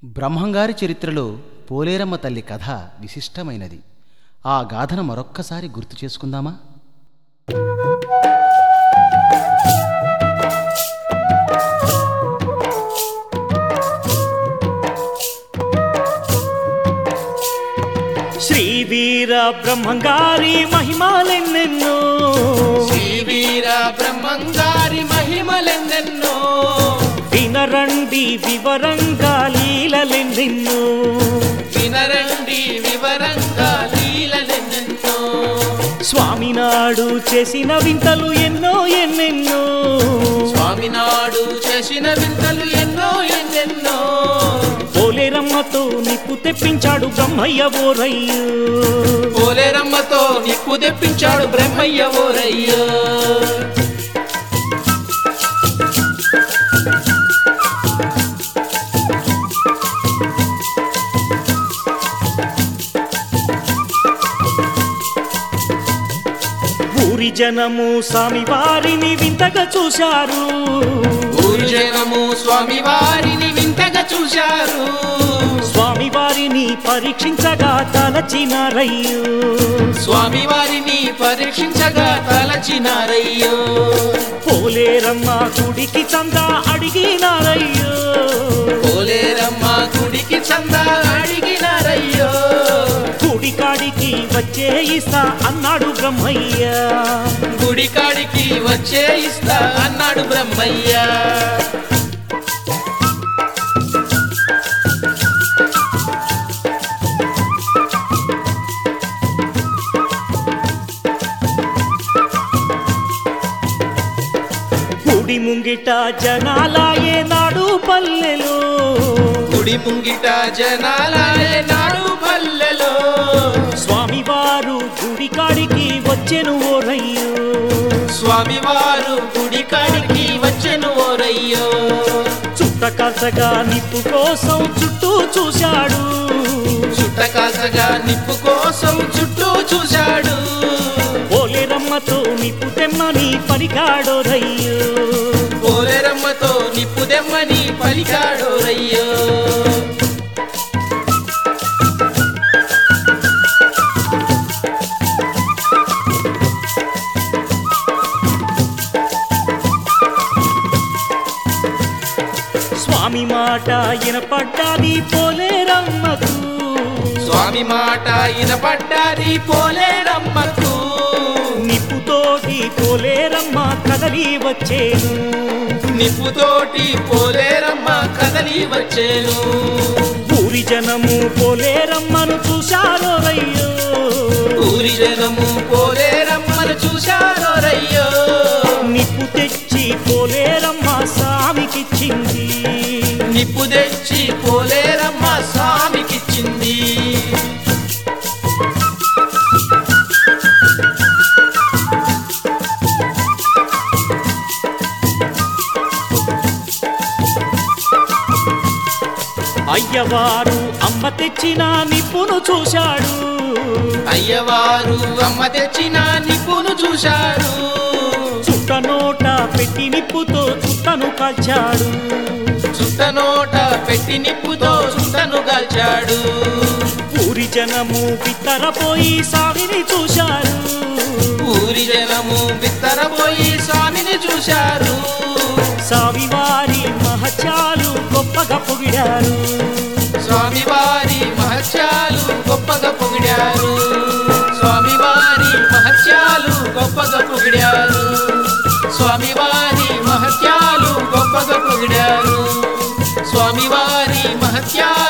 బ్రహ్మంగారి చరిత్రలో పోలేరమ్మ తల్లి కథ విశిష్టమైనది. ఆ గాథను మరొక్కసారి గుర్తు చేసుకుందామా? శ్రీవీర బ్రహ్మంగారి మహిమలెన్నెన్నో, శ్రీవీర బ్రహ్మంగారి మహిమలెన్నెన్నో, వినరండి వివరంగా లీలలెన్నెన్నో, వినరండి వివరంగా లీలలెన్నెన్నో. స్వామినాడు చేసిన వింతలు ఎన్నో ఎన్నెన్నో, స్వామినాడు చేసిన వింతలు ఎన్నో ఎన్నెన్నో. పోలేరమ్మతో నిప్పు తెప్పించాడు బ్రహ్మయ్య ఓరయ్యో, పోలేరమ్మతో నిప్పు తెప్పించాడు బ్రహ్మయ్య ఓరయ్యో. ఊరి జనము స్వామివారిని వింతగా చూశారు, ఊరి జనము స్వామివారిని వింతగా చూశారు. స్వామివారిని పరీక్షించగా తలచినారయ్యో, స్వామివారిని పరీక్షించగా తలచినారయ్యో. పోలేరమ్మ గుడికి చందా అడిగినారయ్యో, పోలేరమ్మ గుడికి చందా అడిగినారయ్యో. గుడికాడికి వచ్చే ఇస్తా అన్నాడు బ్రహ్మయ్య, గుడికాడికి వచ్చే ఇస్తా అన్నాడు బ్రహ్మయ్య. గుడి ముంగిట జనాలాయే నాడు పల్లెలో, గుడి ముంగిట జనాలే నాడు పల్లెలో. స్వామివారు గుడికాడికి వచ్చెను ఓరయ్యో, స్వామివారు గుడికాడికి వచ్చెను ఓరయ్యో. చుట్టకాల్చగా నిప్పు కోసం చుట్టూ చూశాడు, చుట్టకాసగా నిప్పు కోసం చుట్టూ చూశాడు. పోలేరమ్మతో నిప్పు తెమ్మని పలికాడోరయ్యో, పోలేరమ్మతో నిప్పు దెమ్మని పలికాడోరయ్యో. స్వామి మాట వినపడ్డాది పోలేరమ్మకు, స్వామి మాట వినపడ్డాది పోలేరమ్మకు. నిప్పుతోటి పోలేరమ్మ కదలి వచ్చేను, నిప్పుతోటి పోలేరమ్మ కదలి వచ్చేను. ఊరి జనము పోలేరమ్మను చూశారోరయ్యో, ఊరి జనము పోలేరమ్మను చూశారోరయ్యో. నిప్పు తెచ్చి పోలేరమ్మ స్వామికిచ్చింది, నిప్పు తెచ్చి పోలేరమ్మ స్వామికిచ్చింది. అయ్యవారు అమ్మ తెచ్చిన నిప్పును చూశాడు, అయ్యవారు అమ్మ తెచ్చిన నిప్పును చూశాడు. చుట్టనోట పెట్టి నిప్పుతో చుట్టను కాల్చాడు, చుట్టనోట పెట్టి నిప్పుతో చుట్టను కాల్చాడు. ఊరి జనము బిత్తరపోయి స్వామిని చూశారు, ఊరి జనము బిత్తరపోయి స్వామిని చూశారు. స్వామివారి మహత్యాలు గొప్పగా పొగిడారు, స్వామివారి మహత్యాలు గొప్పగా పొగిడారు. స్వామివారి మహత్యాలు గొప్పగా పొగిడారు. స్వామివారి మహత్యాలు గొప్పగా పొగిడారు. స్వామివారి మహత్యాలు